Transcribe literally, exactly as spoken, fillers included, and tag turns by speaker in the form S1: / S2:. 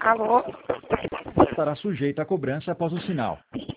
S1: Alô?
S2: Estará sujeita à cobrança após o sinal.